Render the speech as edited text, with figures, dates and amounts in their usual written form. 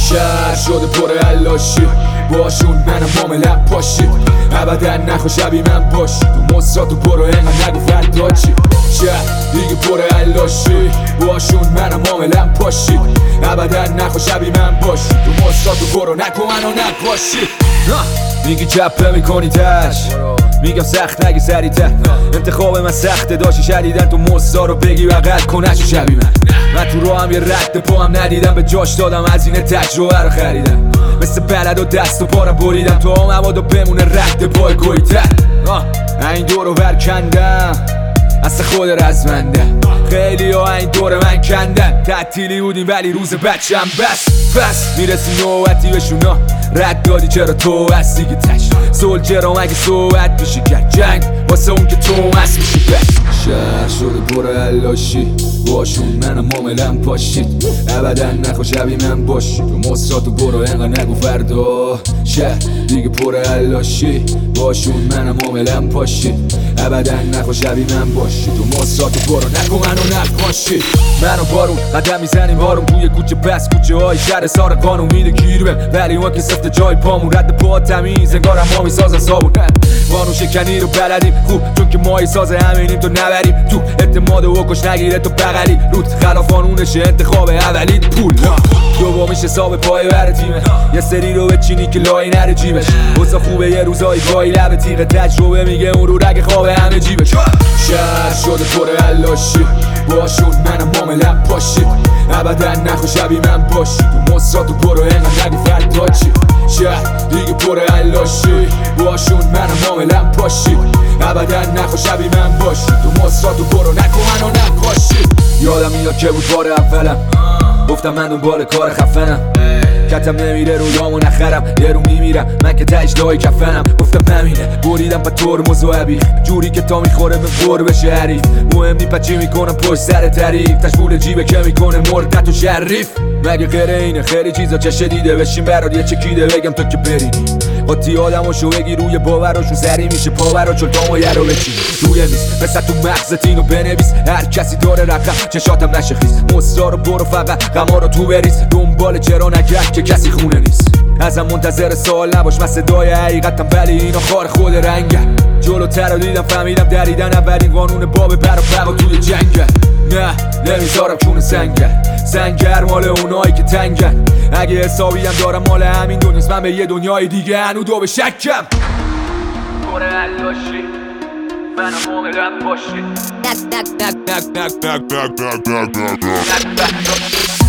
شهر شده پر علاشی، باشون منم معاملم پاشی، ابدا نخوا شبیه من باشی، تو مصراتو برو اینقدر نگو فردا چی. شهر دیگه پر علاشی، باشون منم معاملم پاشی، ابدا نخوا شبیه من باشی، تو مصراتو برو نکن منو نقاشی. میگی جبه میکنی تش، میگم سخت نگی سریعتر، انتخاب من سخته داشتی شدیدن، تو مصرا رو بگی بغل کنش شبیه من تو راه هم یه رد پا هم ندیدم، به جاش دادم از این تجربه رو خریدم، مثل بلد و دست و پارم بریدم تو هم مبادا بمونه رد پای گویتر. این دور رو ورکندم اصلا خود رزمنده، خیلی ها این دور من کندن، تعطیلی بودیم ولی روز بچم بس میرسی نوبتی بهشونا، رد دادی چرا تو هستی که تش سولجرام اگه صحبت میشی کرد جنگ واسه اون که تو مست میشی بس. شهر شده پر علاشی، باشون منم معاملم پاشید، ابدا نخوا شبیه من باشی، تو مصراتو برو اینقدر نگو فردا. شهر دیگه پر علاشی، باشون منم معاملم پاشید، ابدا نخوا شبیه من باشی، تو مصراتو برو نکن منو نقاشی. منو بارون قدم میزنیم آروم توی کوچه بس، کوچه های شهر سار قانون میده گیر بهم، ولی اون که سفت جای پامون رد پا تمیز انگارم ما میسازن صابون، قانون شکنی رو بلدیم خوب چون که مایی ساز همینیم تو نبریم تو اعتماد و کش نگیره تو بغلی روت خلاف قانونشه انتخاب اولی پول دومیش حساب پای بر تیمه، یه سری رو بچینی که لای نره جیبش، واسه خوبه یه روزایی گاهی لب تیغه تجربه میگه اون رو رگ خواب همه جیبش. شهر شده پر علاشی، باشون منم معاملم پاشید، ابدا نخوا شبیه من باشی، تو مصراتو برو اینقدر نگو فردا چی. شهر دیگه پر علاشی، باشون منم معاملم پاشید، ابدا نخوا شبیه من باشی، تو مصراتو برو نکن منو نقاشی. یادم میاد که بود بار اولم گفتم من دنبال کار خفنم، کتم نمیره رویامو نخرم، یه رو میمیرم من که تهش لای کفنم، گفتم نمینه بریدم پا ترمز و عبیخ جوری که تا میخوره به بر بشه حریف، مهم نی پچی میکنم پشت سر طریق، تشبول جیبه که میکنه مردت و شریف، مگه غیر اینه خیلی چیزا چشه دیده بشین برات یه چکیده بگم تو که برینی قاطی آدماشو بگی روی باوراشون سری میشه پاورا چل تا مایه رو بچینی روی میز مثل تو مغزت اینو بنویس، هر کسی داره رقم چشاتم نشه خیز، مصرا رو برو فقط غما رو تو بریز، دنبال چرا نگرد که کسی خونه نیست، ازم منتظر سوال نباش من صدای حقیقتم ولی اینا خار خود رنگه، جلوتر رو دیدم فهمیدم دریدن اولین قانون باب بر و بقا توی جنگه، نه نمیذارم کونه سنگر مال اونایی که تنگن، اگه حسابی هم دارم مال همین دنیاست، من به یه دنیای دیگه هنو دو به شکم. پر علاشی منم معاملم پاشی